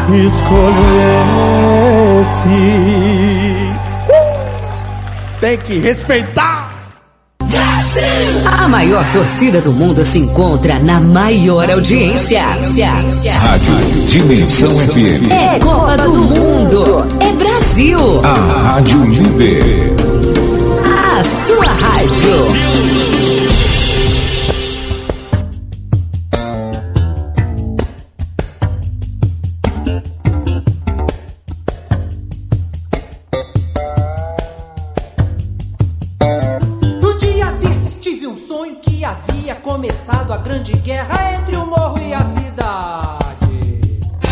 escolho esse. Tem que respeitar. A maior torcida do mundo se encontra na maior audiência. Rádio Dimensão FM. É Copa do Mundo. É Brasil. A Rádio Líder. A sua rádio. Começado a grande guerra entre o morro e a cidade.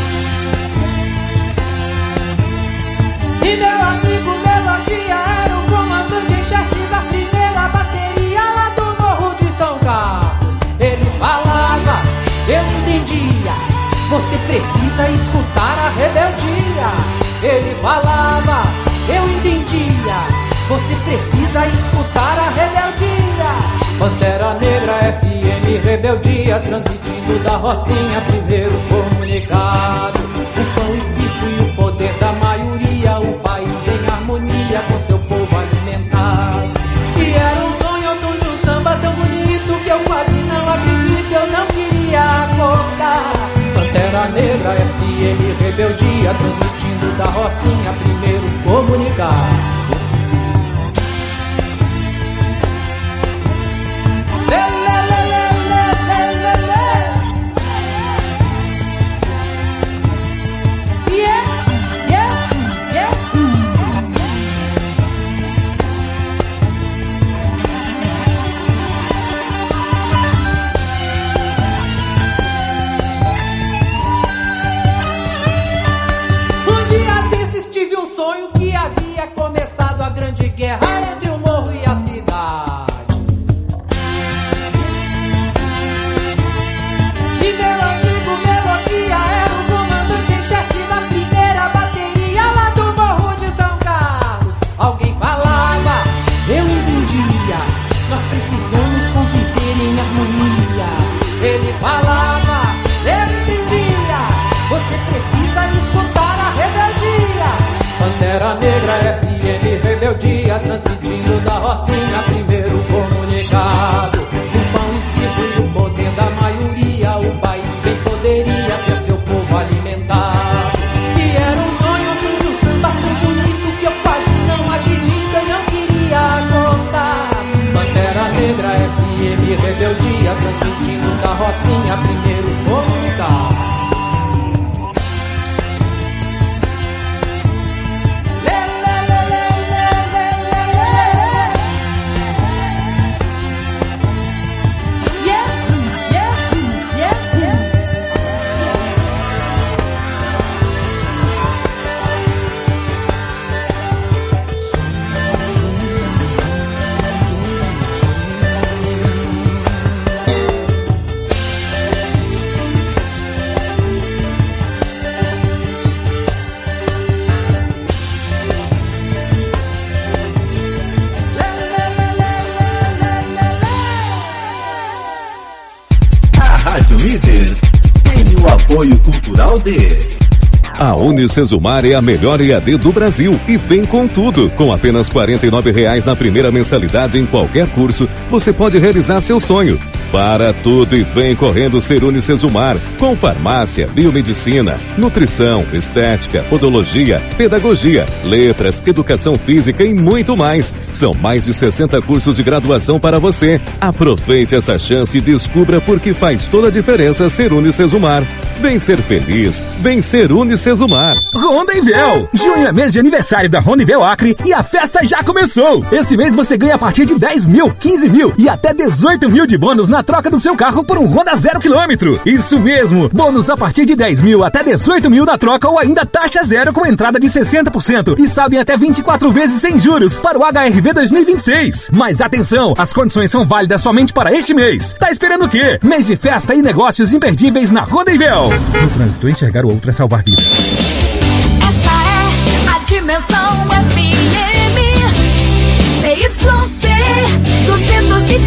E meu amigo Melodia era o comandante em chefe da primeira bateria lá do morro de São Carlos. Ele falava, eu entendia, você precisa escutar a rebeldia. Ele falava, eu entendia, você precisa escutar a rebeldia. Pantera Negra FM, rebeldia, transmitindo da Rocinha, primeiro comunicado. O pão e circo e o poder da maioria, o país em harmonia com seu povo alimentado. E era um sonho ao som de um samba tão bonito que eu quase não acredito, eu não queria acordar. Pantera Negra FM, rebeldia, transmitindo da Rocinha, primeiro comunicado. Começado a grande guerra entre o morro e a cidade. E meu amigo Melodia era o comandante em chefe da primeira bateria lá do morro de São Carlos. Alguém falava, eu entendia, nós precisamos conviver em harmonia. Ele falava, eu entendia, você precisa escutar a rebeldia. Pantera Negra FM, rebeldia, transmitindo da Rocinha, primeiro comunicado. O pão e circo e o poder da maioria, o país bem poderia ter seu povo alimentado. E era um sonho, som de um samba tão bonito que eu quase não acredito, eu não queria contar. Pantera Negra FM, rebeldia, transmitindo da Rocinha, primeiro comunicado. Apoio cultural de... A Unicesumar é a melhor EAD do Brasil e vem com tudo. Com apenas R$ 49,00 na primeira mensalidade em qualquer curso, você pode realizar seu sonho. Para tudo e vem correndo ser Unicesumar, com farmácia, biomedicina, nutrição, estética, podologia, pedagogia, letras, educação física e muito mais. São mais de 60 cursos de graduação para você. Aproveite essa chance e descubra por que faz toda a diferença ser Unicesumar. Vem ser feliz, vem ser Unicesumar. Rondevel! Junho é mês de aniversário da Rondevel Acre e a festa já começou! Esse mês você ganha a partir de 10 mil, 15 mil e até 18 mil de bônus na troca do seu carro por um Honda 0 km. Isso mesmo! Bônus a partir de 10 mil até 18 mil na troca ou ainda taxa zero com entrada de 60% e saldo em até 24 vezes sem juros para o HRV 2026. Mas atenção, as condições são válidas somente para este mês. Tá esperando o quê? Mês de festa e negócios imperdíveis na Rondevel. No trânsito, enxergar o outro é salvar vidas. Essa é a Dimensão FM CYC 203,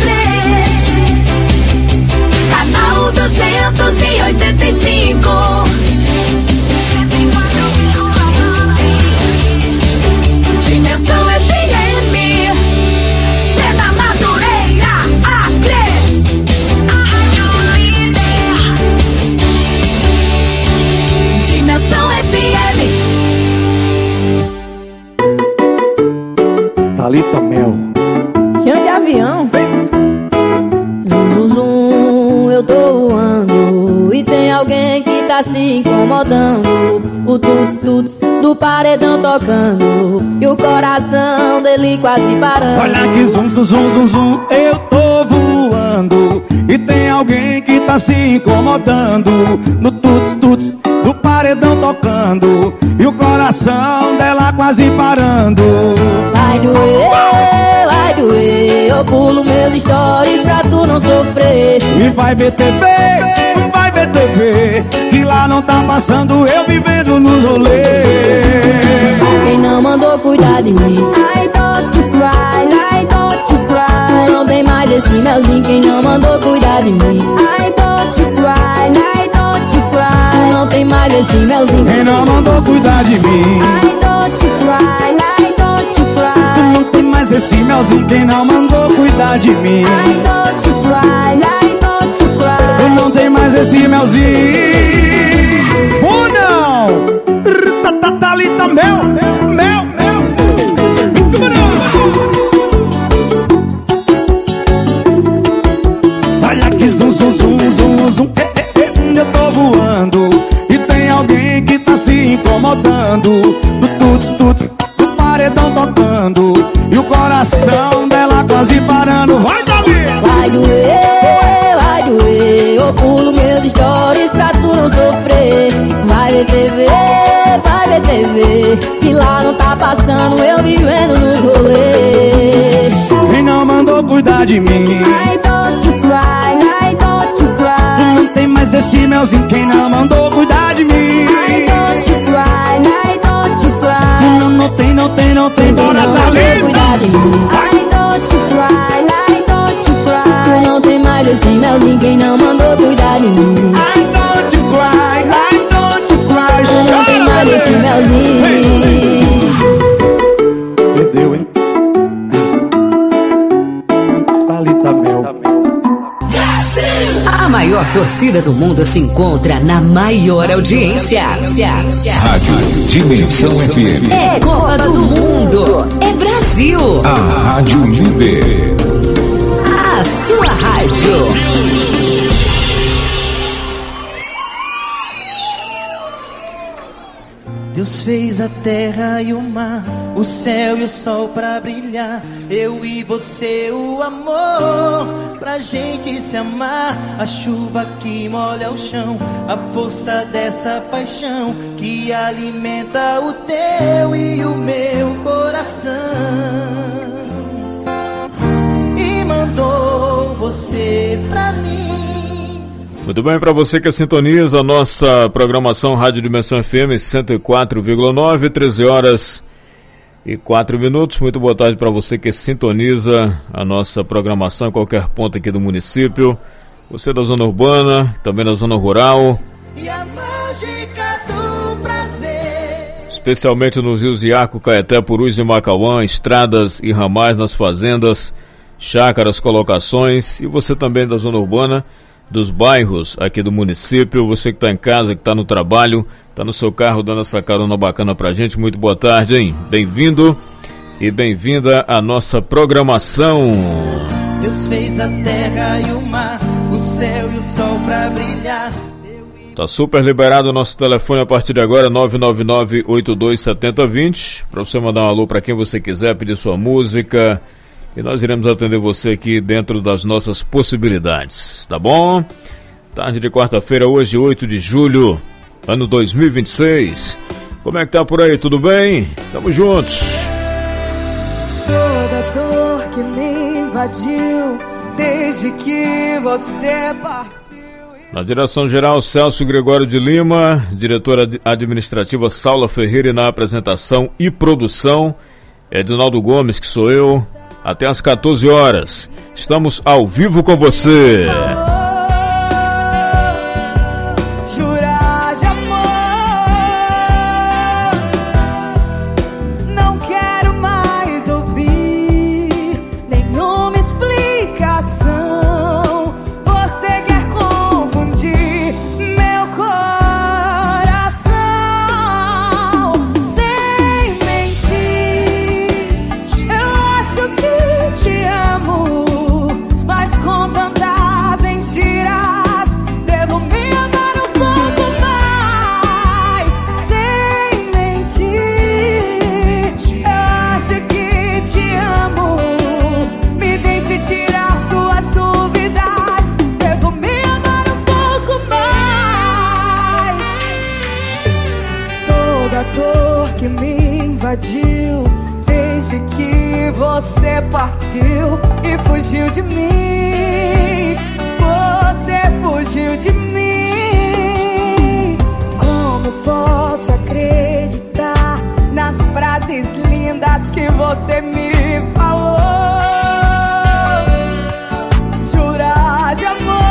canal 285. Thalita Mel. Chão de avião. Zum, zum, zum, eu tô voando e tem alguém que tá se incomodando. O tuts, tuts do paredão tocando e o coração dele quase parando. Olha que zum, zum, zum, zum, zum, eu tô voando e tem alguém que tá se incomodando. No tuts, tuts do paredão tocando e o coração dela quase parando. Vai doer, eu pulo meus stories pra tu não sofrer. E vai ver TV, que lá não tá passando eu vivendo nos rolês. Quem não mandou cuidar de mim? I don't you cry, I don't you cry. Tu não tem mais esse melzinho, quem não mandou cuidar de mim? I don't you cry, I don't you cry. Tu não tem mais esse melzinho, quem não mandou cuidar de mim? I don't you cry, I don't you cry. Tu não tem mais esse melzinho, quem não mandou cuidar de mim? I don't you cry, I don't you cry. Tu não tem mais esse melzinho. Oh não! Thalita Mel, Mel, Mel. Olha que zum, zum, zum, zum, zum. Eu tô voando e tem alguém que tá se incomodando. Do tuts, tuts, do paredão tocando e o coração dela quase parando. Vai, Dali! Vai doer, eu pulo meus stories pra tu não sofrer. Vai ver TV, que lá não tá passando eu vivendo nos rolês. Quem não mandou cuidar de mim? I don't you cry, I don't you cry. Tu não tem mais esse melzinho, quem não mandou cuidar de mim? I don't you cry, I don't you cry. Não tem, bora Dali! Cuidar de mim. I don't you cry, I don't you cry. Tu não tem mais esse melzinho, quem não mandou cuidar de mim? I don't you cry, I don't you cry. Tu não tem mais esse melzinho. Perdeu, hein? Thalita Mel. A maior torcida do mundo se encontra na maior audiência. Rádio Dimensão FM. É Copa do Mundo. É Brasil. A Rádio Líder. A sua rádio. Deus fez a terra e o mar, o céu e o sol pra brilhar. Eu e você, o amor, pra gente se amar. A chuva que molha o chão, a força dessa paixão que alimenta o teu e o meu coração. E mandou você pra mim. Muito bem, para você que sintoniza a nossa programação Rádio Dimensão FM 104,9, 13 horas e 4 minutos. Muito boa tarde para você que sintoniza a nossa programação em qualquer ponto aqui do município. Você da zona urbana, também da zona rural. E a mágica do prazer. Especialmente nos rios Iaco, Caeté, Purus e Macauã, estradas e ramais nas fazendas, chácaras, colocações. E você também da zona urbana, dos bairros aqui do município, você que está em casa, que está no trabalho, está no seu carro dando essa carona bacana pra gente, muito boa tarde, hein? Bem-vindo e bem-vinda à nossa programação. Deus fez a terra e o mar, o céu e o sol pra brilhar. Tá super liberado o nosso telefone a partir de agora, 999-827020, para você mandar um alô para quem você quiser, pedir sua música. E nós iremos atender você aqui dentro das nossas possibilidades, tá bom? Tarde de quarta-feira, hoje, 8 de julho, ano 2026. Como é que tá por aí, tudo bem? Tamo juntos. Toda dor que me invadiu desde que você partiu. Na direção-geral, Celso Gregório de Lima, diretora administrativa Saula Ferreira, e na apresentação e produção, Edinaldo Gomes, que sou eu. Até às 14 horas. Estamos ao vivo com você. Jurar de amor, não quero mais ouvir nenhuma explicação. Você quer confundir meu coração sem mentir. Eu acho invadiu desde que você partiu e fugiu de mim. Você fugiu de mim. Como posso acreditar nas frases lindas que você me falou? Jurar de amor.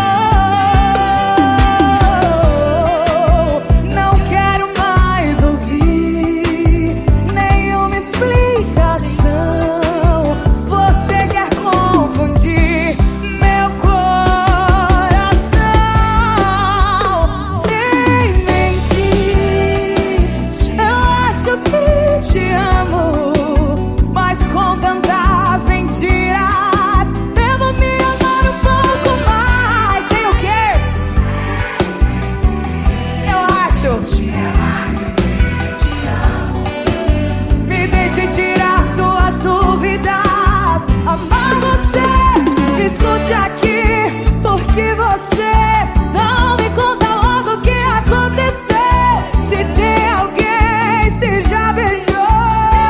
Escute aqui, porque você não me conta logo o que aconteceu. Se tem alguém, se já beijou.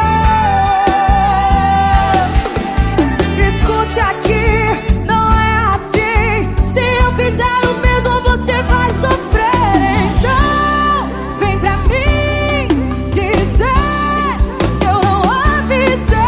Escute aqui, não é assim. Se eu fizer o mesmo, você vai sofrer. Então, vem pra mim dizer que eu não avisei.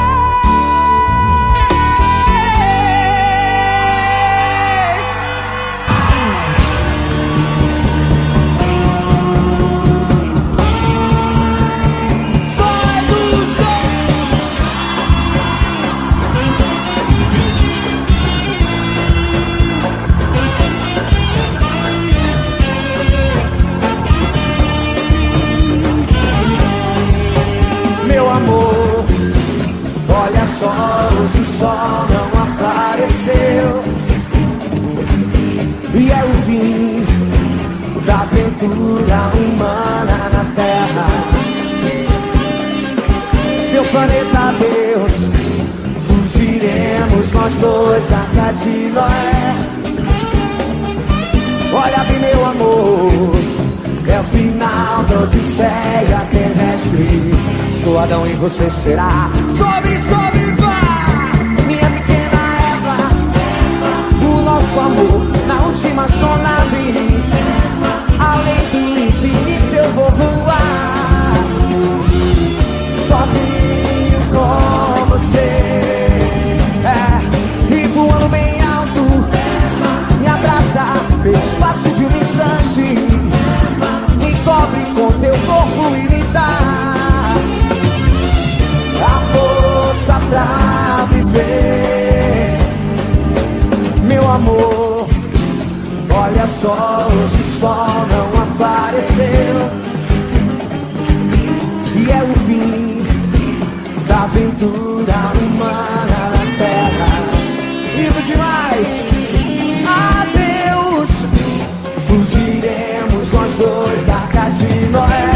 Olha só, hoje o sol não apareceu e é o fim da aventura humana na Terra. Meu planeta Deus, fugiremos nós dois da Arca de Noé. Olha bem, meu amor, é o final da odisseia terrestre. Sou Adão e você será. Sobe, sobe, vai! Minha pequena Eva, o nosso amor na última sonave. Além do infinito eu vou voar, sozinho com você. E voando bem alto, me abraça pelo espaço de um instante. Me cobre com teu corpo e me dá a força pra viver. Meu amor, olha só, hoje o sol não apareceu e é o fim da aventura humana na Terra. Lindo demais. Adeus, fugiremos nós dois da Arca de Noé.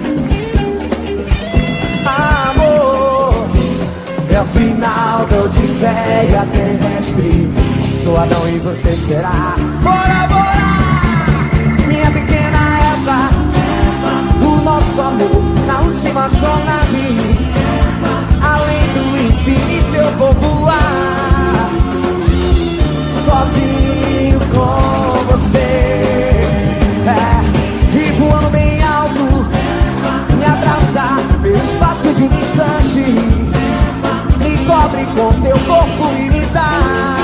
É o final da odisseia terrestre. Sou Adão e você será. Bora, bora! Minha pequena Eva, o nosso amor na última sonave. Além do infinito eu vou voar, sozinho com você. E voando bem alto, me abraçar pelo espaço de um instante. Cobre com teu corpo e me dá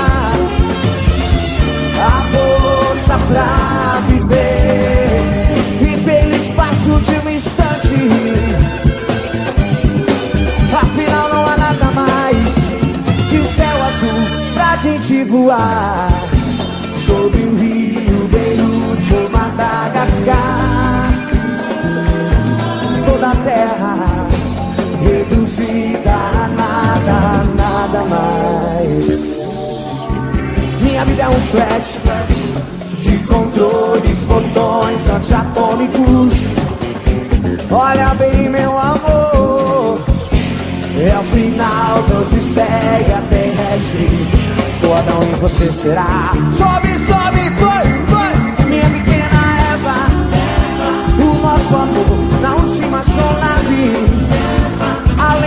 a força pra viver. E pelo espaço de um instante, afinal não há nada mais que o céu azul pra gente voar. Sobre o rio Beirute ou Madagascar, toda a terra reduzida a nada, nada mais. Minha vida é um flash de controles, botões antiatômicos. Olha bem, meu amor, é o final da odisseia terrestre. Sou Adão e você será. Sobe, sobe, foi, foi. Minha pequena Eva, o nosso amor na última sonave.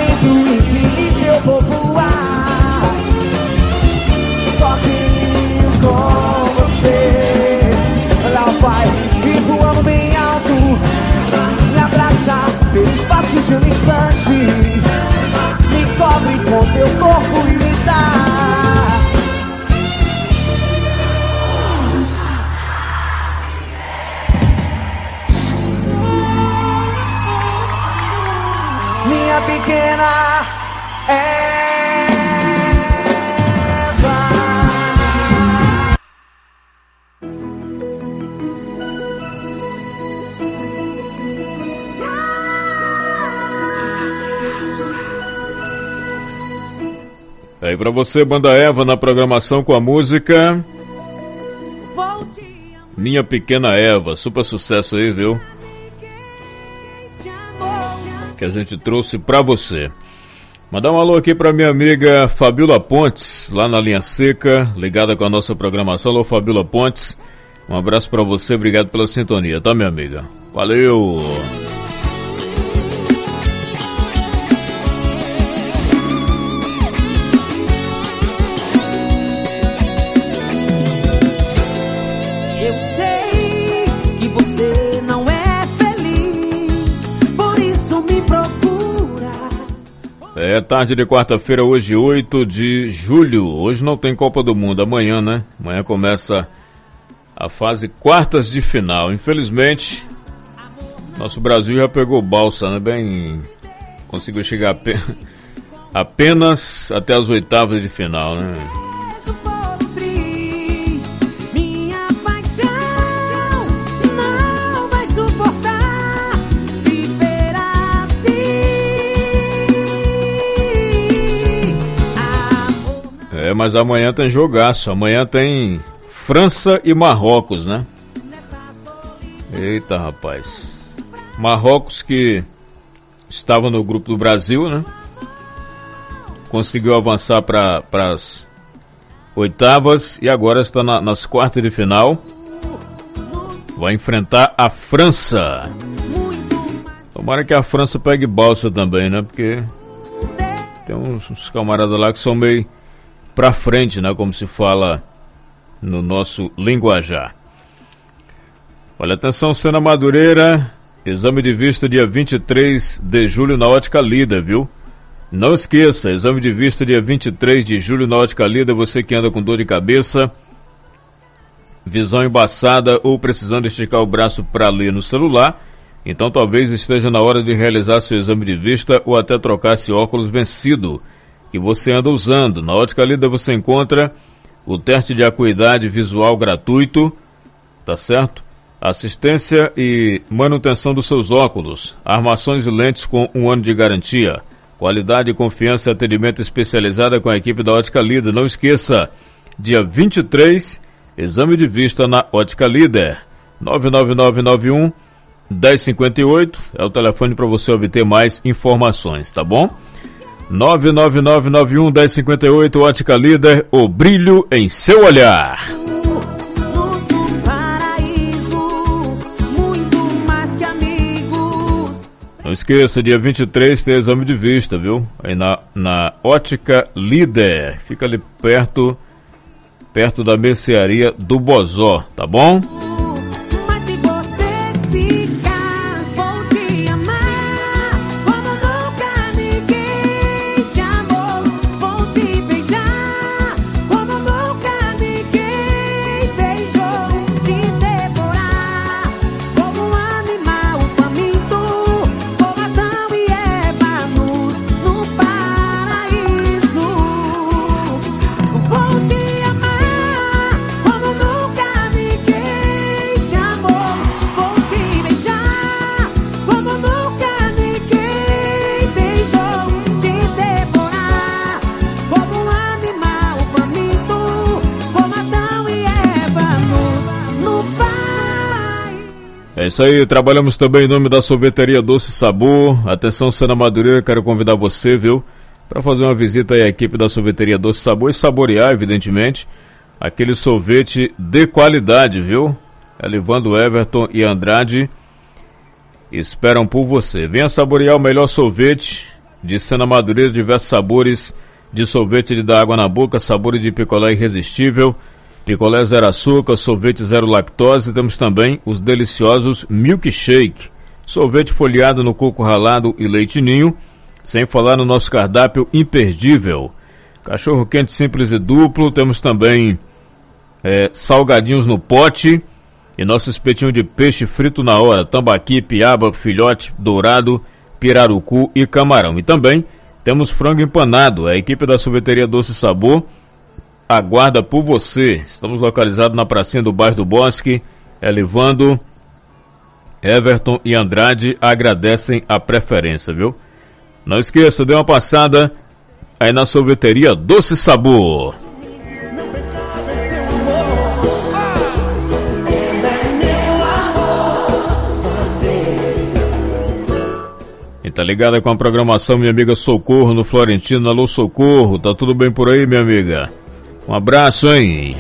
pequena Aí pra você, Banda Eva, na programação com a música Minha Pequena Eva, super sucesso aí, viu? Que a gente trouxe pra você. Mandar um alô aqui pra minha amiga Fabiola Pontes, lá na Linha Seca, ligada com a nossa programação. Alô, Fabiola Pontes, um abraço pra você, obrigado pela sintonia, tá, minha amiga? Valeu! É tarde de quarta-feira, hoje 8 de julho. Hoje não tem Copa do Mundo, amanhã, né? Amanhã começa a fase quartas de final. Infelizmente, nosso Brasil já pegou balsa, né? Conseguiu chegar apenas até as oitavas de final, né? Mas amanhã tem jogaço, amanhã tem França e Marrocos, né? Eita, rapaz. Marrocos, que estava no grupo do Brasil, né? Conseguiu avançar para as oitavas e agora está nas quartas de final. Vai enfrentar a França. Tomara que a França pegue balsa também, né? Porque tem uns camaradas lá que são meio pra frente, né, como se fala no nosso linguajar. Olha, atenção, Sena Madureira, exame de vista dia 23 de julho na Ótica Líder, viu? Não esqueça, exame de vista dia 23 de julho na Ótica Líder, você que anda com dor de cabeça, visão embaçada ou precisando esticar o braço para ler no celular, então talvez esteja na hora de realizar seu exame de vista ou até trocar esse óculos vencido que você anda usando. Na Ótica Líder você encontra o teste de acuidade visual gratuito, tá certo? Assistência e manutenção dos seus óculos, armações e lentes com 1 ano de garantia, qualidade, confiança e atendimento especializado com a equipe da Ótica Líder. Não esqueça, dia 23, exame de vista na Ótica Líder. 99991 1058 é o telefone para você obter mais informações, tá bom? 99991 1058, Ótica Líder, o brilho em seu olhar. Não esqueça, dia 23 tem exame de vista, viu? Aí na Ótica Líder, fica ali perto da mercearia do Bozó, tá bom? É isso aí, trabalhamos também em nome da Sorveteria Doce Sabor. Atenção, Sena Madureira, quero convidar você, viu, para fazer uma visita aí à equipe da Sorveteria Doce Sabor e saborear, evidentemente, aquele sorvete de qualidade, viu? Elivando, Everton e Andrade esperam por você. Venha saborear o melhor sorvete de Sena Madureira, diversos sabores de sorvete de dar água na boca, sabores de picolé irresistível, picolé zero açúcar, sorvete zero lactose. Temos também os deliciosos milkshake, sorvete folheado no coco ralado e leite ninho, sem falar no nosso cardápio imperdível, cachorro quente simples e duplo. Temos também salgadinhos no pote e nosso espetinho de peixe frito na hora, tambaqui, piaba, filhote, dourado, pirarucu e camarão. E também temos frango empanado. A equipe da sorveteria Doce Sabor aguarda por você. Estamos localizados na pracinha do bairro do Bosque. Elivando, Everton e Andrade agradecem a preferência, viu? Não esqueça, dê uma passada aí na sorveteria Doce Sabor. E tá ligada com a programação, minha amiga Socorro no Florentino. Alô, Socorro, tá tudo bem por aí, minha amiga? Um abraço, hein?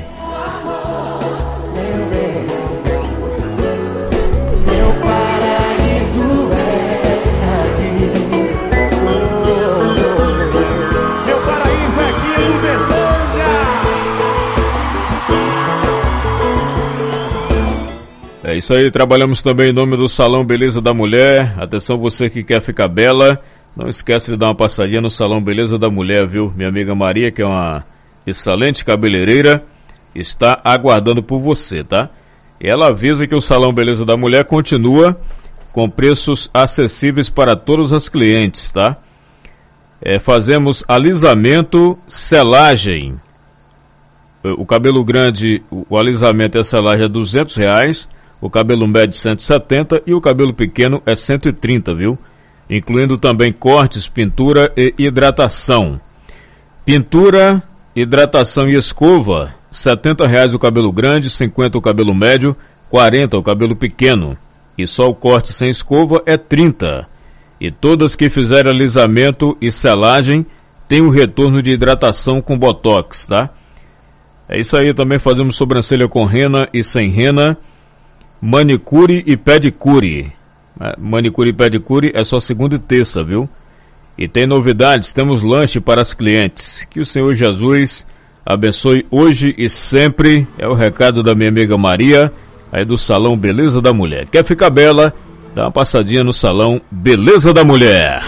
É isso aí, trabalhamos também em nome do Salão Beleza da Mulher. Atenção, você que quer ficar bela, não esquece de dar uma passadinha no Salão Beleza da Mulher, viu? Minha amiga Maria, que é uma excelente cabeleireira, está aguardando por você, tá? E ela avisa que o Salão Beleza da Mulher continua com preços acessíveis para todos os clientes, tá? Fazemos alisamento, selagem. O cabelo grande, o alisamento e a selagem é R$200, o cabelo médio 170 e o cabelo pequeno é 130, viu? Incluindo também cortes, pintura e hidratação. Pintura, hidratação e escova, R$70 o cabelo grande, 50 o cabelo médio, 40 o cabelo pequeno. E só o corte sem escova é 30. E todas que fizerem alisamento e selagem tem um retorno de hidratação com botox, tá? É isso aí, também fazemos sobrancelha com rena e sem rena, manicure e pedicure. Manicure e pedicure é só segunda e terça, viu? E tem novidades, temos lanche para as clientes. Que o Senhor Jesus abençoe hoje e sempre. É o recado da minha amiga Maria, aí do Salão Beleza da Mulher. Quer ficar bela? Dá uma passadinha no Salão Beleza da Mulher.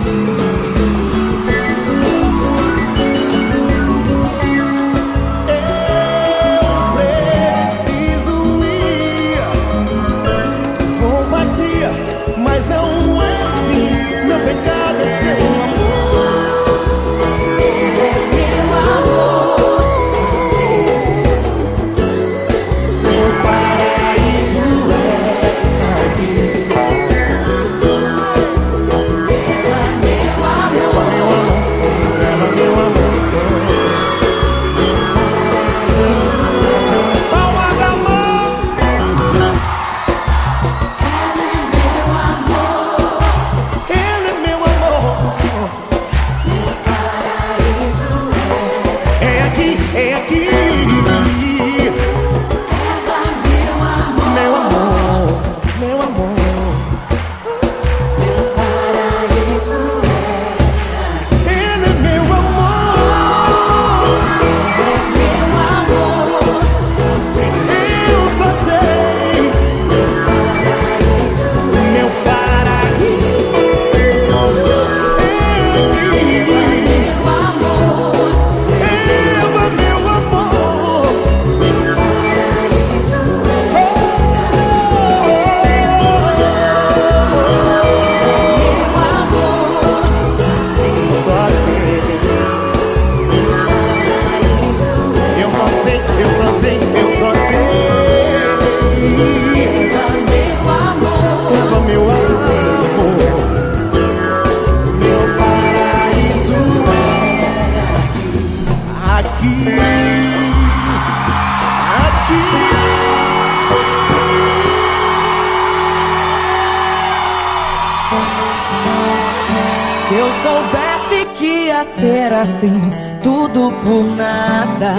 Se eu soubesse que ia ser assim, tudo por nada.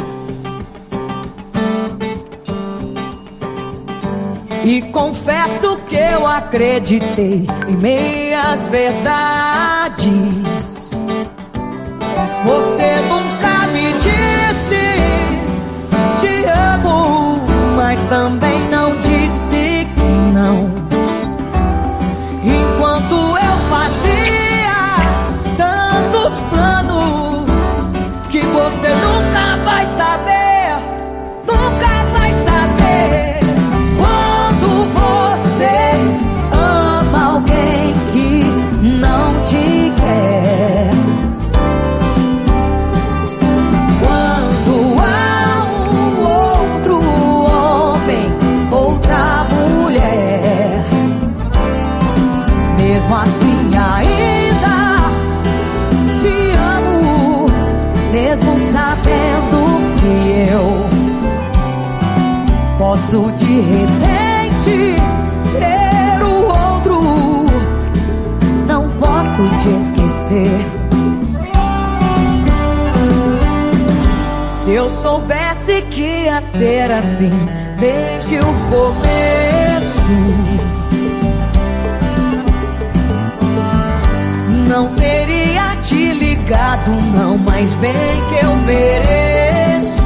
E confesso que eu acreditei em meias verdades. Você nunca me disse te amo, mas também não disse que não. Enquanto eu fazia tantos planos que você nunca vai saber, nunca vai saber. Quando você ama alguém que mesmo assim ainda te amo, mesmo sabendo que eu posso de repente ser o outro. Não posso te esquecer. Se eu soubesse que ia ser assim desde o começo, não teria te ligado, não, mas bem que eu mereço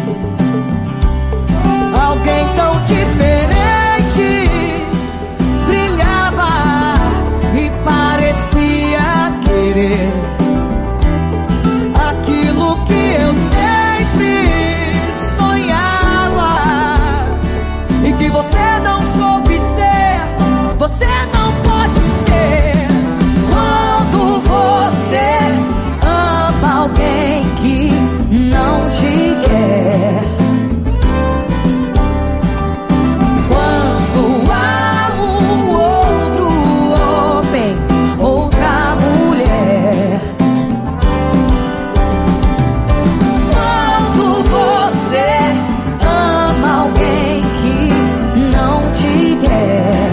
alguém tão diferente. Brilhava e parecia querer aquilo que eu sempre sonhava e que você não soube ser. Você não pode ser. Quando você ama alguém que não te quer, quando há um outro homem, outra mulher, quando você ama alguém que não te quer,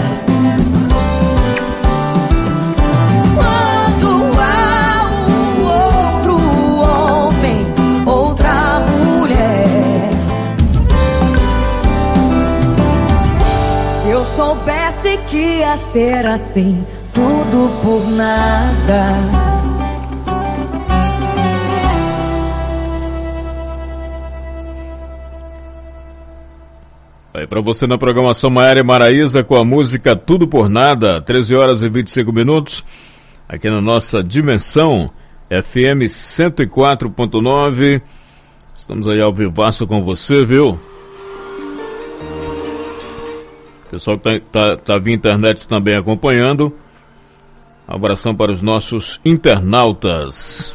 quando há um outro homem, outra mulher. Se eu soubesse que ia ser assim, tudo por nada. Aí pra você na programação Maiara e Maraíza com a música Tudo por Nada, 13 horas e 25 minutos, aqui na nossa Dimensão FM 104.9. Estamos aí ao vivaço com você, viu? Pessoal que tá via internet também acompanhando. Abração para os nossos internautas.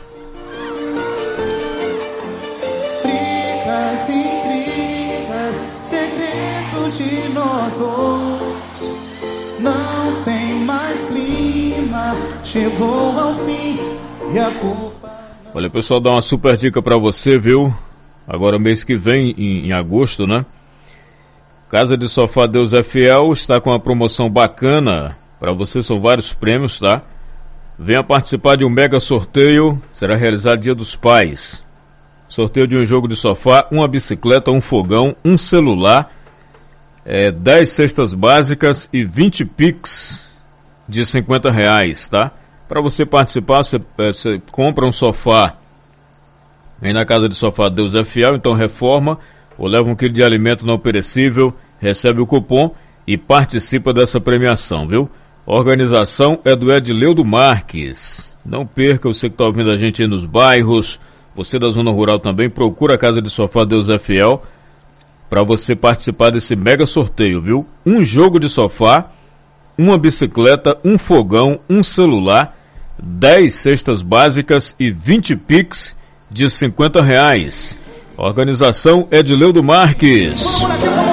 Brigas, intrigas, segredo de nós dois. Não tem mais clima, chegou ao fim e a culpa... Olha, pessoal, dá uma super dica para você, viu? Agora mês que vem, em agosto, né? Casa de Sofá Deus é Fiel está com uma promoção bacana para você, são vários prêmios, tá? Venha participar de um mega sorteio, será realizado Dia dos Pais. Sorteio de um jogo de sofá, uma bicicleta, um fogão, um celular, 10 cestas básicas e 20 Pix de R$50, tá? Para você participar, você compra um sofá aí na Casa de Sofá Deus é Fiel, então reforma, ou leva 1 quilo de alimento não perecível, recebe o cupom e participa dessa premiação, viu? A organização é do Edileudo Marques. Não perca, você que está ouvindo a gente aí nos bairros, você da zona rural também, procura a Casa de Sofá Deus é Fiel para você participar desse mega sorteio, viu? Um jogo de sofá, uma bicicleta, um fogão, um celular, 10 cestas básicas e 20 Pix de R$50. Organização Edileudo Marques.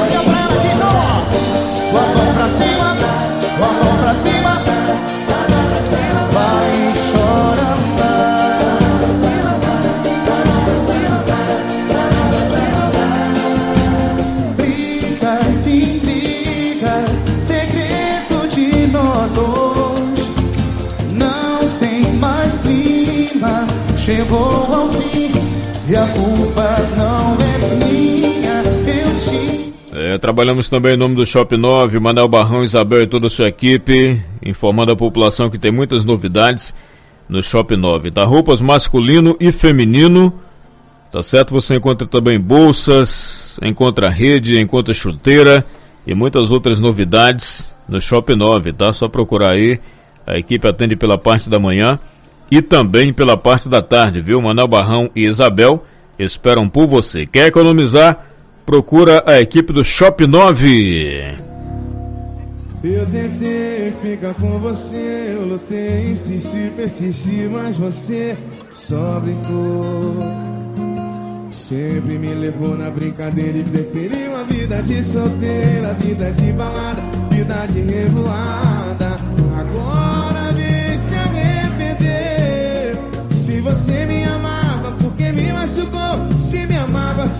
Brigas, intrigas, segredo de nós dois. Não tem mais clima, chegou ao fim e a culpa não é minha, eu te... Trabalhamos também em nome do Shop 9, Manuel Barrão, Isabel e toda a sua equipe, informando a população que tem muitas novidades no Shop 9, tá? Roupas masculino e feminino, tá certo? Você encontra também bolsas, encontra rede, encontra chuteira e muitas outras novidades no Shop 9, tá? Só procurar aí, a equipe atende pela parte da manhã e também pela parte da tarde, viu? Manuel Barrão e Isabel esperam por você. Quer economizar? Procura a equipe do Shop 9. Eu tentei ficar com você, eu lutei, insisti, persisti, mas você só brincou. Sempre me levou na brincadeira e preferiu a vida de solteira, vida de balada, vida de revoada. Agora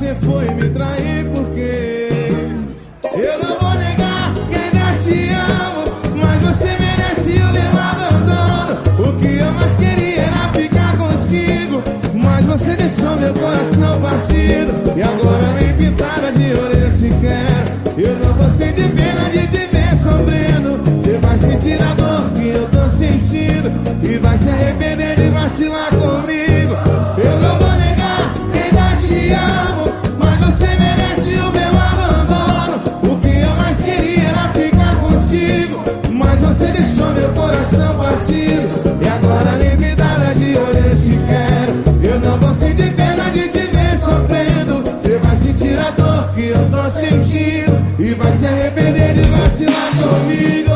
você foi me trair, porque eu não vou negar que ainda te amo, mas você merece o meu abandono. O que eu mais queria era ficar contigo, mas você deixou meu coração partido. E agora nem pintada de ouro eu te quero. Eu não vou sentir pena de te ver sofrendo. Você vai sentir a dor que eu tô sentindo e vai se arrepender de vacilar comigo. Eu não vou negar que ainda te amo, mas você merece o meu abandono. O que eu mais queria era ficar contigo, mas você deixou meu coração partido. E agora nem pintada de ouro eu te quero. Eu não vou sentir pena de te ver sofrendo. Você vai sentir a dor que eu tô sentindo e vai se arrepender de vacilar comigo.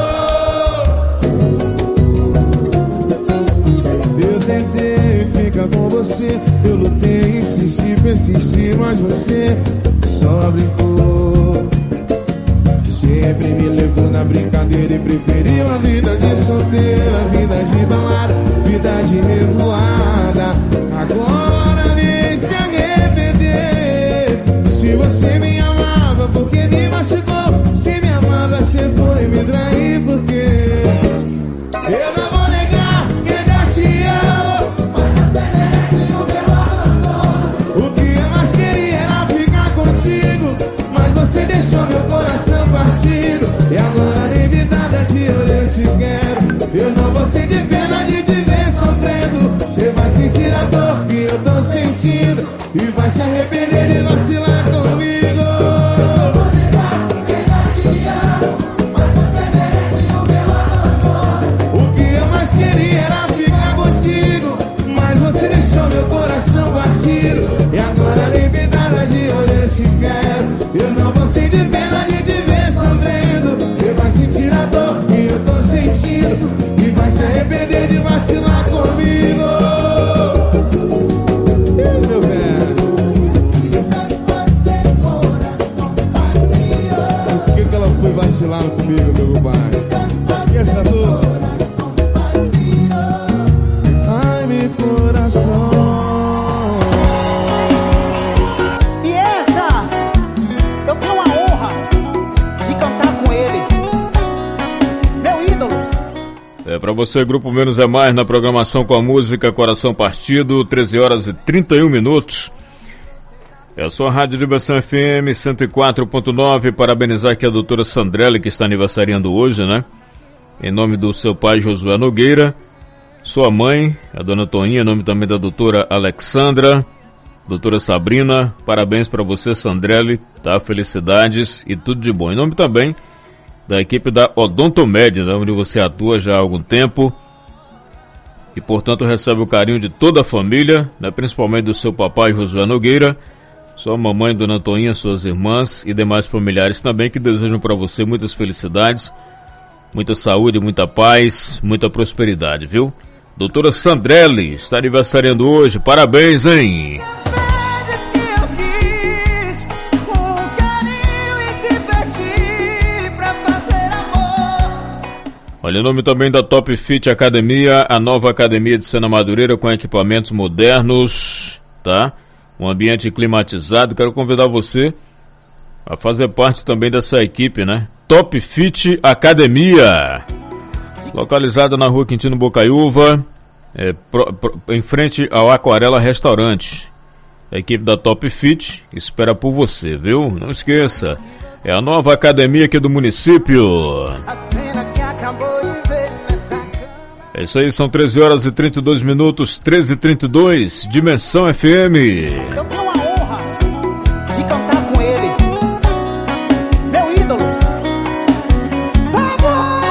Eu tentei ficar com você, eu lutei, insisti, persisti, mas você só brincou. Sempre me levou na brincadeira e preferiu a vida de solteira, vida de balada, vida de revoada. Agora vem se arrepender. Se você me amava, porque me machucou. Se me amava, você foi me trair, porque eu não vou negar que ainda te amo, mas você merece o meu abandono. O que eu mais queria era ficar contigo, mas você deixou meu coração partido. E agora nem pintada de ouro eu te quero. Eu não vou sentir pena de te ver sofrendo. Você vai sentir a dor que eu tô sentindo e vai se arrepender de vacilar comigo. Meu coração batido, e agora nem pintada de ouro eu te quero. Eu não vou sentir pena de te ver sofrendo. Você vai sentir a dor que eu tô sentindo e vai se arrepender de vacilar comigo. Meu velho, por que ela foi vacilar comigo, meu pai? Esqueça a dor. Ai, meu coração. Pra você, Grupo Menos é Mais, na programação com a música Coração Partido, 13 horas e 31 minutos. É a sua Rádio Diversão FM 104.9, parabenizar aqui a doutora Sandrelli, que está aniversariando hoje, né? Em nome do seu pai Josué Nogueira, sua mãe, a dona Toninha, em nome também da doutora Alexandra, doutora Sabrina, parabéns para você, Sandrelli, tá? Felicidades e tudo de bom. Em nome também da equipe da Odontomed, né, onde você atua já há algum tempo e, portanto, recebe o carinho de toda a família, né, principalmente do seu papai Josué Nogueira, sua mamãe, dona Toninha, suas irmãs e demais familiares também, que desejam para você muitas felicidades, muita saúde, muita paz, muita prosperidade, viu? Doutora Sandrelli está aniversariando hoje, parabéns, hein? Olha, em nome também da Top Fit Academia, a nova academia de Sena Madureira com equipamentos modernos, tá? Um ambiente climatizado. Quero convidar você a fazer parte também dessa equipe, né? Top Fit Academia, localizada na rua Quintino Bocaiúva, em frente ao Aquarela Restaurante. A equipe da Top Fit espera por você, viu? Não esqueça, é a nova academia aqui do município. É isso aí, são 13 horas e 32 minutos, 13h32, Dimensão FM. Eu tenho a honra de cantar com ele, meu ídolo. Vamos!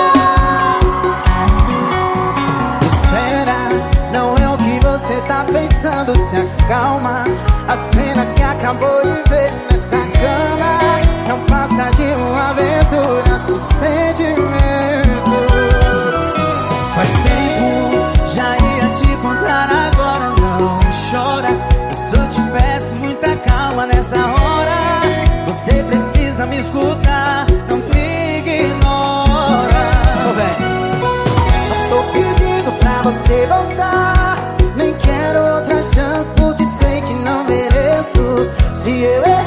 Espera, não é o que você tá pensando, se acalma. A cena que acabou de ver nessa cama não passa de uma aventura sem sentimento. Faz tempo, já ia te encontrar, agora não chora. Eu só te peço muita calma nessa hora. Você precisa me escutar, não me ignora. Tô pedindo pra você voltar. Nem quero outra chance porque sei que não mereço. Se eu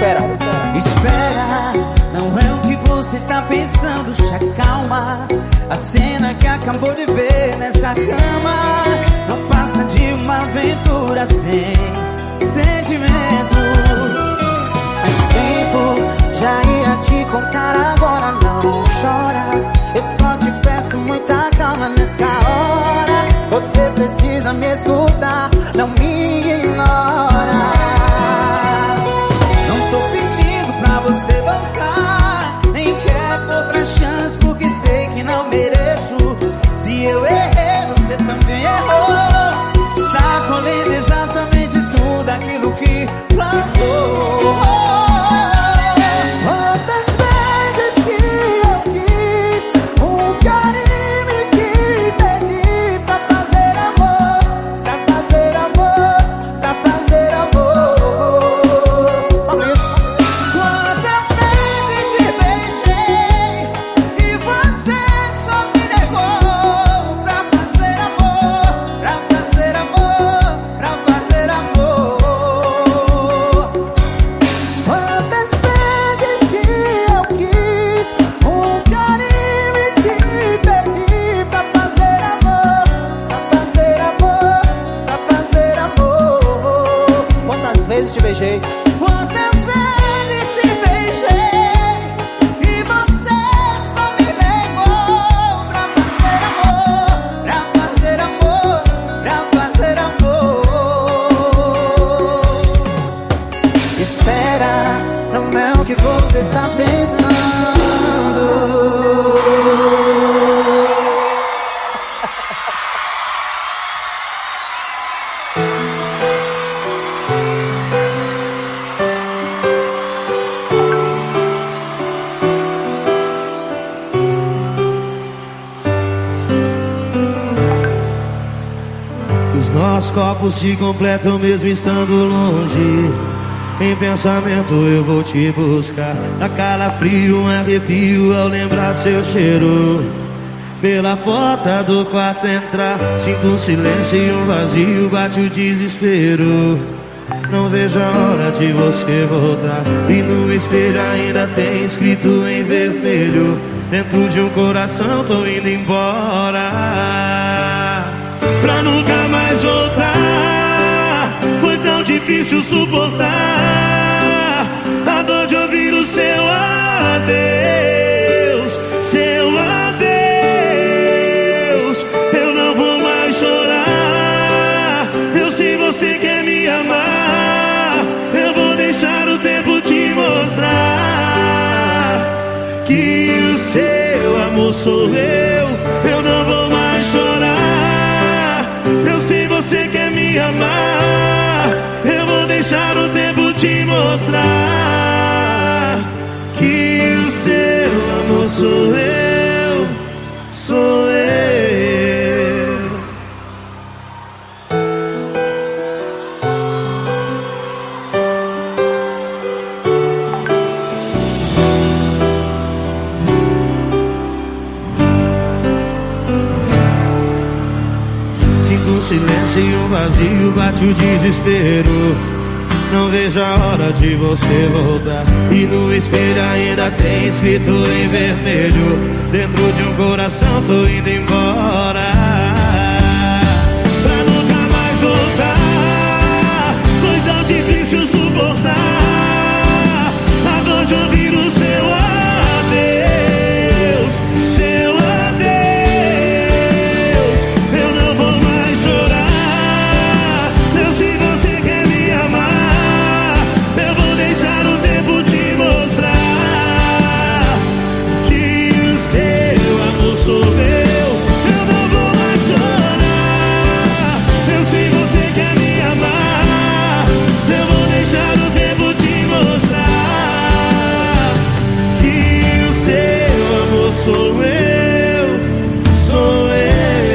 espera. Espera, não é o que você tá pensando, se acalma. A cena que acabou de ver nessa cama não passa de uma aventura sem sentimento. Faz tempo, já ia te contar, agora não chora. Eu só te peço muita calma nessa hora. Você precisa me escutar, não me ignora. Não tô pedindo pra você voltar, nem quero outra chance porque sei que não mereço. Se eu errei, você também errou. Está colhendo exatamente tudo aquilo que plantou. Quantas vezes que eu quis um carinho e que pedi pra fazer amor, pra fazer amor, pra fazer amor. Quantas vezes te beijei e você só me negou. Pra fazer amor, pra fazer amor, pra fazer amor. Quantas vezes que eu quis um carinho e te pedi pra fazer amor, pra fazer amor, pra fazer amor. Quantas vezes te beijei? Quantas vezes te beijei e você só me negou. Pra fazer amor, pra fazer amor, pra fazer amor. Espera, não é o que você tá pensando. Os nossos corpos se completam mesmo estando longe. Em pensamento eu vou te buscar. Na calafrio, um arrepio ao lembrar seu cheiro. Pela porta do quarto entrar, sinto um silêncio e um vazio, bate o desespero. Não vejo a hora de você voltar. E no espelho ainda tem escrito em vermelho: dentro de um coração tô indo embora, pra nunca mais voltar. Foi tão difícil suportar a dor de ouvir o seu adeus, seu adeus. Eu não vou mais chorar. Eu sei você quer me amar. Eu vou deixar o tempo te mostrar que o seu amor sou eu. Eu não vou mais chorar. Eu sei você quer me amar. Eu vou deixar o tempo te mostrar que o seu amor sou eu, sou eu. Sinto um silêncio e um vazio, bate o desespero. Não vejo a hora de você voltar. E no espelho ainda tem escrito em vermelho: dentro de um coração tô indo embora, pra nunca mais voltar. Foi tão difícil suportar a dor de ouvir o seu adeus, seu adeus. Eu não vou mais chorar. Eu sei você quer me amar. Eu vou deixar o tempo te mostrar que o seu amor sou eu. Eu não vou mais chorar. Eu sei você quer me amar. Eu vou deixar o tempo te mostrar que o seu amor sou eu, sou eu.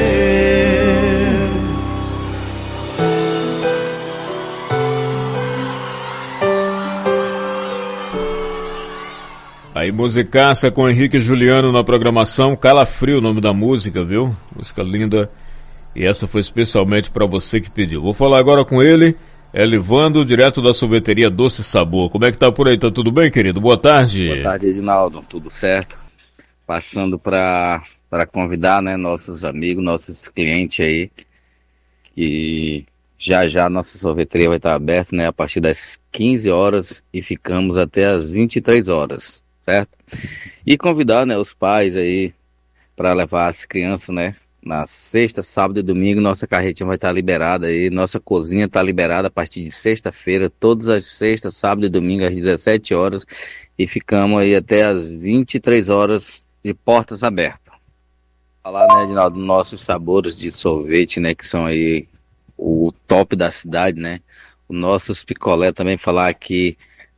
Aí, musicaça com Henrique e Juliano na programação. Calafrio, o nome da música, viu? Música linda. E essa foi especialmente para você que pediu. Vou falar agora com ele, Elivando, direto da sorveteria Doce Sabor. Como é que tá por aí? Tá tudo bem, querido? Boa tarde. Boa tarde, Edinaldo. Tudo certo? Passando para convidar, né, nossos amigos, nossos clientes aí, que já nossa sorveteria vai estar aberta, né, a partir das 15 horas e ficamos até as 23 horas, certo? E convidar, né, os pais aí para levar as crianças, né, na sexta, sábado e domingo. Nossa carretinha vai estar liberada aí, nossa cozinha está liberada a partir de sexta-feira, todas as sextas, sábado e domingo às 17 horas e ficamos aí até as 23 horas de portas abertas. Falar, né, Edinaldo, dos nossos sabores de sorvete, né, que são aí o top da cidade, né, os nossos picolé também. Falar aqui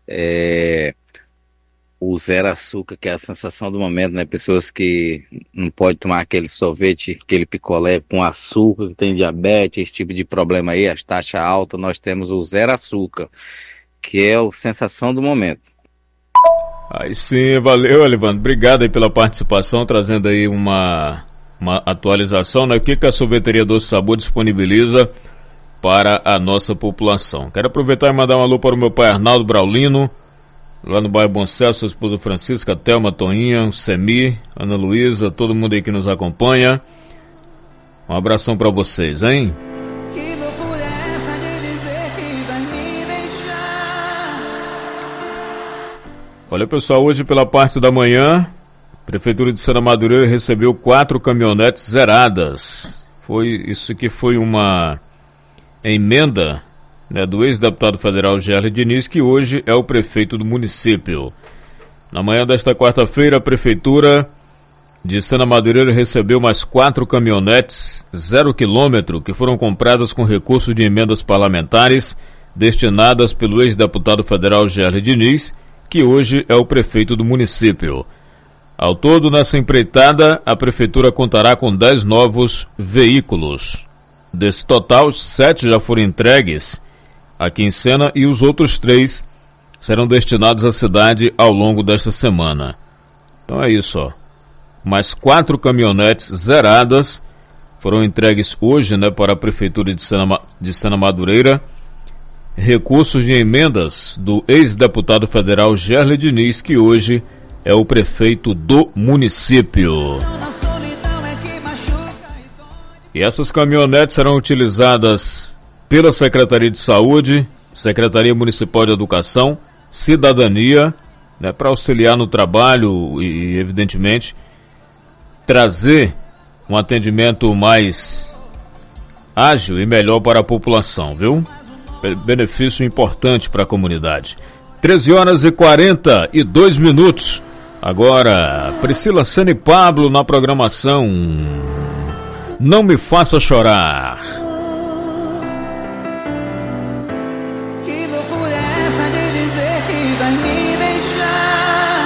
o zero açúcar, que é a sensação do momento, né? Pessoas que não podem tomar aquele sorvete, aquele picolé com açúcar, que tem diabetes, esse tipo de problema aí, as taxas altas. Nós temos o zero açúcar, que é a sensação do momento. Aí sim, valeu, Elivando. Obrigado aí pela participação, trazendo aí uma atualização, né? O que a sorveteria Doce Sabor disponibiliza para a nossa população. Quero aproveitar e mandar um alô para o meu pai Arnaldo Braulino, lá no bairro Bom Sucesso, sua esposa Francisca, Thelma, Toninha, Semi, Ana Luísa, todo mundo aí que nos acompanha. Um abração pra vocês, hein? Que loucura é essa de dizer que vai me deixar? Olha, pessoal, hoje pela parte da manhã, a Prefeitura de Sena Madureira recebeu 4 caminhonetes zeradas. Isso que foi uma emenda, né, do ex-deputado federal Gerle Diniz, que hoje é o prefeito do município. Na manhã desta quarta-feira, a Prefeitura de Sena Madureira recebeu mais 4 caminhonetes 0 quilômetro que foram compradas com recurso de emendas parlamentares destinadas pelo ex-deputado federal Gerle Diniz, que hoje é o prefeito do município. Ao todo, nessa empreitada, a Prefeitura contará com 10 novos veículos. Desse total, 7 já foram entregues aqui em Sena e os outros 3 serão destinados à cidade ao longo desta semana. Então é isso, ó. Mais 4 caminhonetes zeradas foram entregues hoje, né, para a Prefeitura de Sena Madureira. Recursos de emendas do ex-deputado federal Gerle Diniz, que hoje é o prefeito do município. E essas caminhonetes serão utilizadas pela Secretaria de Saúde, Secretaria Municipal de Educação, Cidadania, né, para auxiliar no trabalho e, evidentemente, trazer um atendimento mais ágil e melhor para a população, viu? Benefício importante para a comunidade. 13h42. Agora, Priscila Sena e Pablo na programação. Não me faça chorar. Que loucura é essa de dizer que vai me deixar?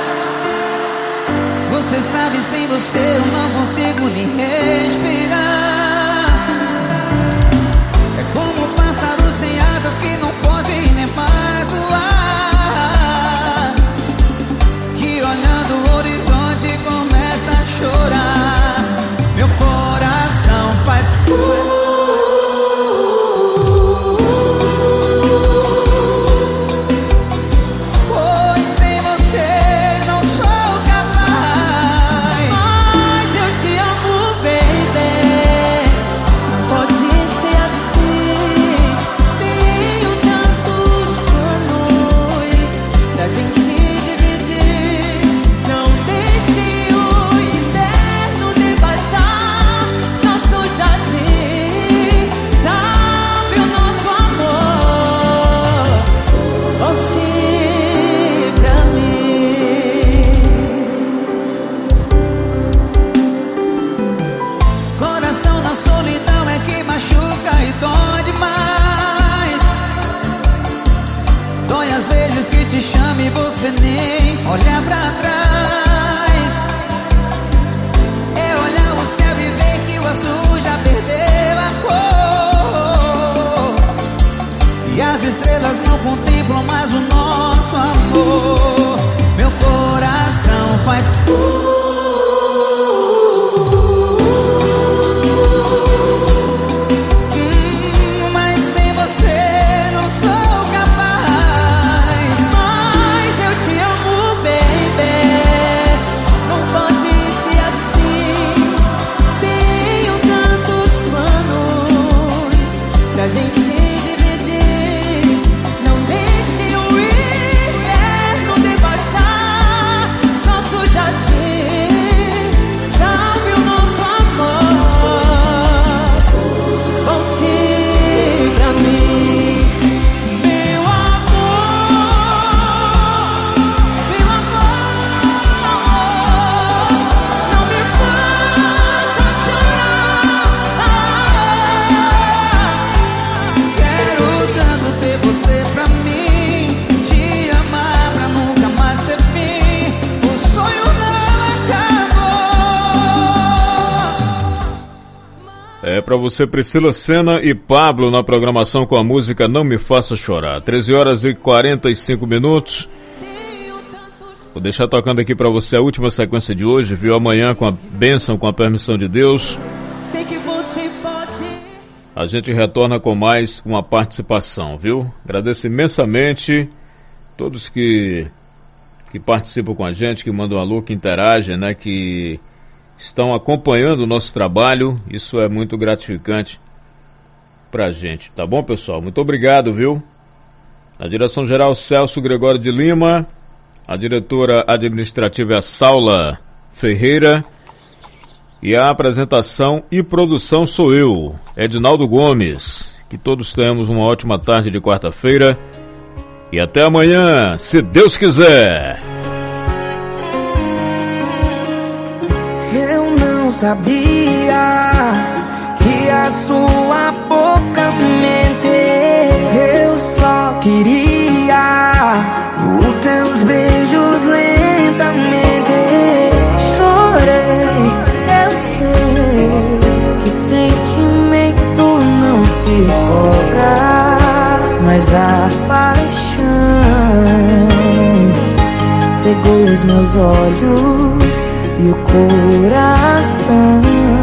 Você sabe, sem você eu não consigo nem respirar. É como um pássaro sem asas que não pode nem mais voar, que olhando o horizonte começa a chorar. Meu coração faz pois sem você não sou capaz. Mas eu te amo, baby. Pode ser assim. Tenho tantos planos pra gente dividir. Não deixe o inverno devastar nosso jardim. Sabe o nosso amor? Volte pra mim. Coração na solidão é que machuca e dói demais. Dói às vezes que te chama e você nem olha pra trás. É olhar o céu e ver que o azul já perdeu a cor, e as estrelas não contemplam mais o nosso amor. Meu coração faz mas sem você É pra você, Priscila Senna e Pablo, na programação com a música Não Me Faça Chorar. 13 horas e 45 minutos. Vou deixar tocando aqui pra você a última sequência de hoje, viu? Amanhã, com a bênção, com a permissão de Deus, a gente retorna com mais uma participação, viu? Agradeço imensamente todos que participam com a gente, que mandam um alô, que interagem, né? Que estão acompanhando o nosso trabalho. Isso é muito gratificante pra gente, tá bom, pessoal? Muito obrigado, viu? Na direção geral, Celso Gregório de Lima. A diretora administrativa é a Saula Ferreira. E a apresentação e produção sou eu, Edinaldo Gomes. Que todos tenhamos uma ótima tarde de quarta-feira. E até amanhã, se Deus quiser. Eu não sabia que a sua boca mente. Eu só queria os teus beijos lentamente. Chorei, eu sei que sentimento não se cobra, mas a paixão cegou os meus olhos e o coração.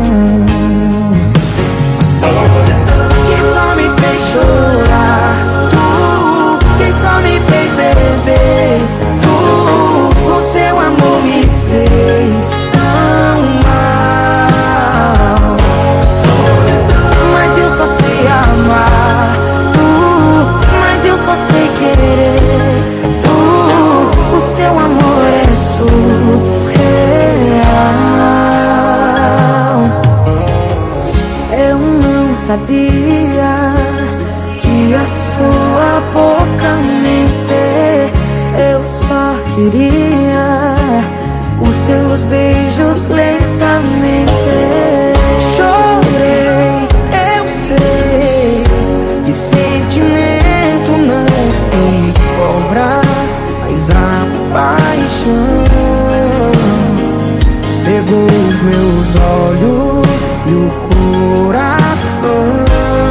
Que só me fez chorar, tu que só me fez beber, tu, o seu amor me fez tão mal. Mas eu só sei amar, tu, mas eu só sei querer, tu, o seu amor é surreal. Eu não sabia que a sua boca mente. Eu só queria os teus beijos lentamente. Chorei, eu sei que sentimento não se cobra, mas a paixão cegou os meus olhos e o coração.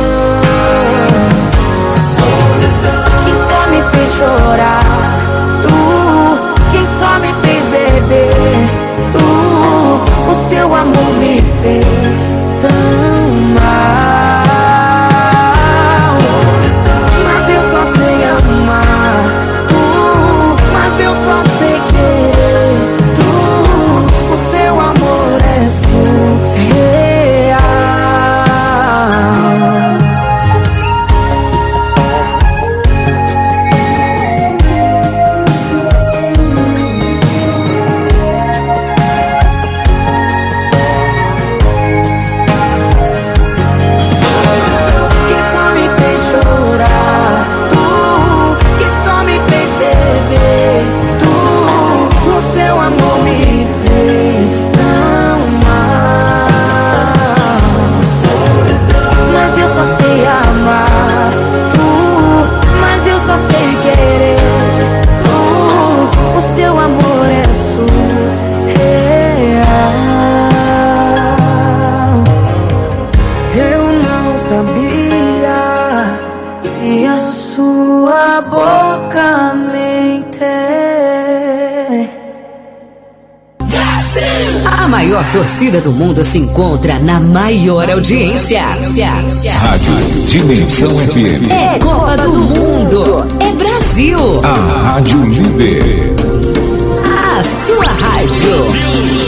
Quem só me fez chorar, tu, quem só me fez beber, tu, o seu amor me fez tão mal. Mas eu só sei amar, tu, mas eu só sei querer, tu, o seu amor é surreal. A maior torcida do mundo se encontra na maior audiência. Rádio Dimensão FM. É Copa do Mundo. É Brasil. A Rádio Líder. A sua rádio.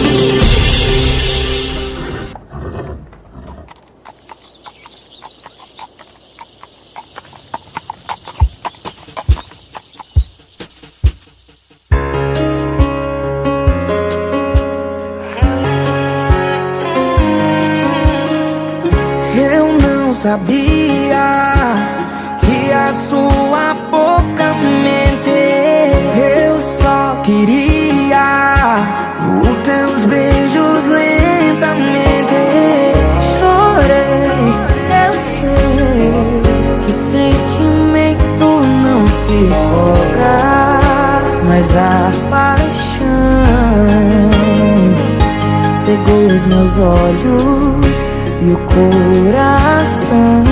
Sabia que a sua boca mente. Eu só queria os teus beijos lentamente. Chorei, eu sei que sentimento não se cobra, mas a paixão cegou os meus olhos e o coração.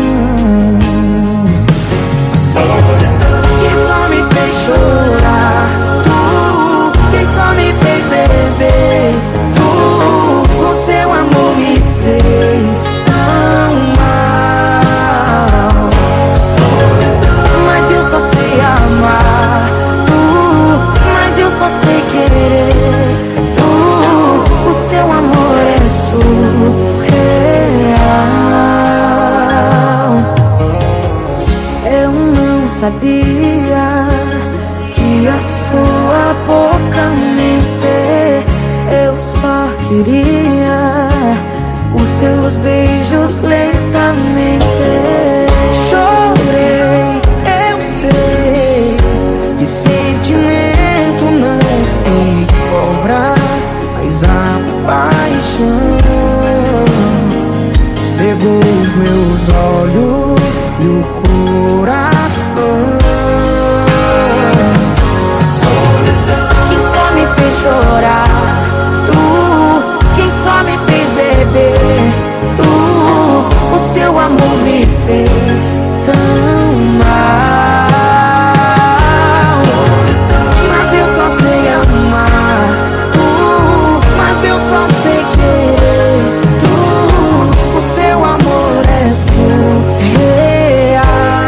Quem só me fez chorar, tu. Quem só me fez beber, tu. O seu amor me fez tão mal. Mas eu só sei amar, tu. Mas eu só sei querer, tu. O seu amor é surreal. Eu não sabia que a sua boca mente. Eu só queria os seus beijos lentamente. Chorei, eu sei que sentimento não se cobra, mas a paixão cegou os meus olhos e o coração. Quem só me fez chorar, tu. Quem só me fez beber, tu. O seu amor me fez tão mal. Mas eu só sei amar, tu. Mas eu só sei querer, tu. O seu amor é surreal.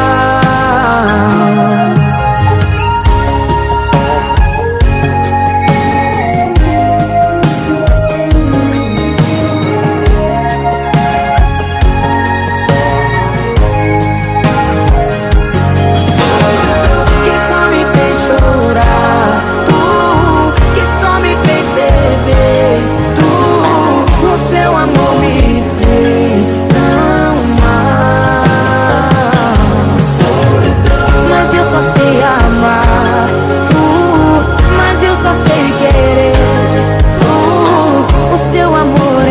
Quem só me fez chorar, tu. Quem só me fez beber, tu. O seu amor me fez tão mal. Mas eu só sei amar, tu. Mas eu só sei querer, tu. O seu amor é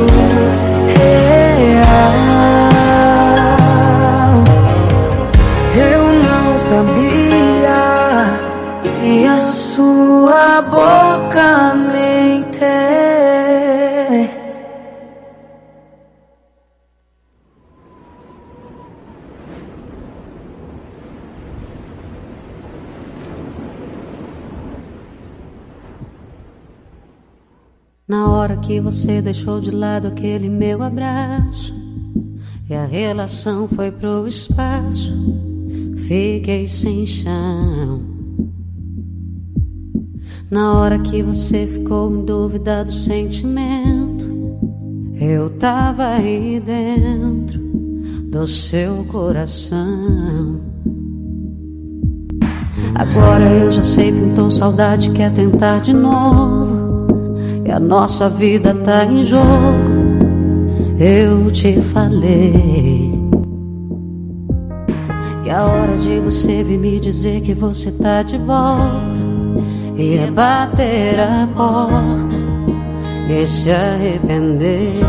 surreal. Eu não sabia que a sua boca mente. Na hora que você deixou de lado aquele meu abraço e a relação foi pro espaço, fiquei sem chão. Na hora que você ficou em dúvida do sentimento, eu tava aí dentro do seu coração. Agora eu já sei, pintou saudade, quer tentar de novo, e a nossa vida tá em jogo. Eu te falei que a hora de você vir me dizer que você tá de volta ia bater a porta e se arrepender.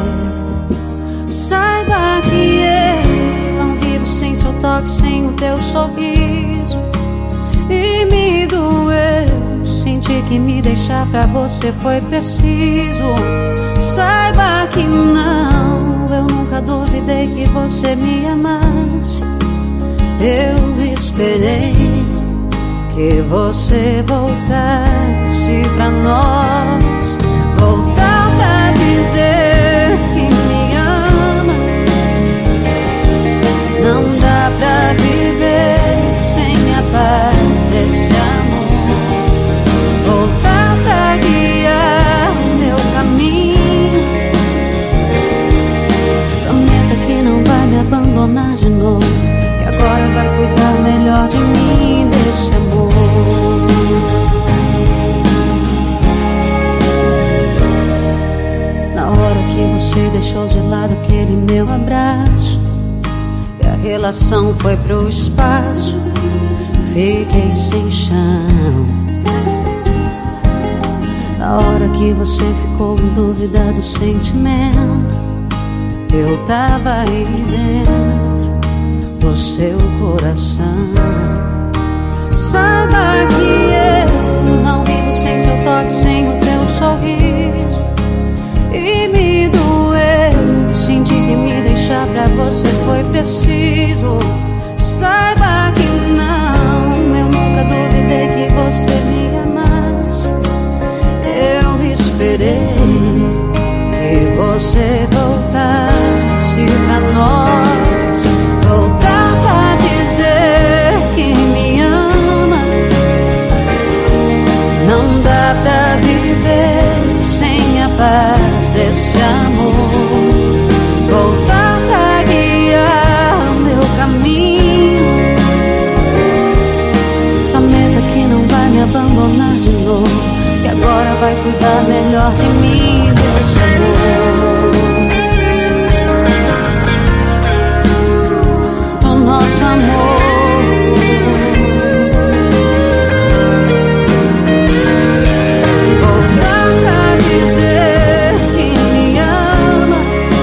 Saiba que eu não vivo sem seu toque, sem o teu sorriso, e me doeu. Senti que me deixar pra você foi preciso. Saiba que não, eu nunca duvidei que você me amasse. Eu esperei que você voltasse pra nós, voltar pra dizer que me ama. Não dá pra viver sem a paz desse amor. Voltar pra guiar o meu caminho. Prometa que não vai me abandonar de novo, que agora vai cuidar melhor de mim, desse amor. Na hora que você deixou de lado aquele meu abraço e a relação foi pro espaço, fiquei sem chão. Na hora que você ficou em dúvida do sentimento, eu tava aí dentro do seu coração. Saiba que eu não vivo sem seu toque, sem o teu sorriso, e me doeu sentir que me esperei que você voltasse pra nós, voltar pra dizer que me ama. Não dá pra viver sem a paz deste amor, voltar pra guiar o meu caminho. Prometa que não vai me abandonar de novo, que agora vai cuidar melhor de mim, desse amor, do nosso amor. Voltar pra dizer que me ama.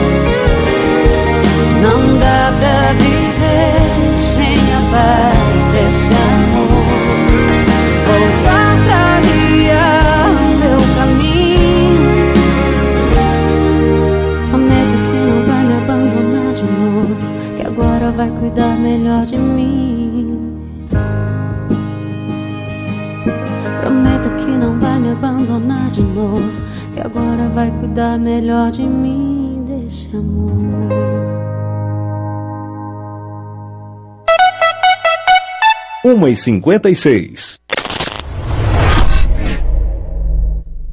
Não dá pra viver sem a paz desse amor, voltar pra guiar o meu caminho. Prometa que não vai me abandonar de novo, que agora vai cuidar melhor de mim. Prometa que não vai me abandonar de novo, que agora vai cuidar melhor de mim, desse amor. 1h56.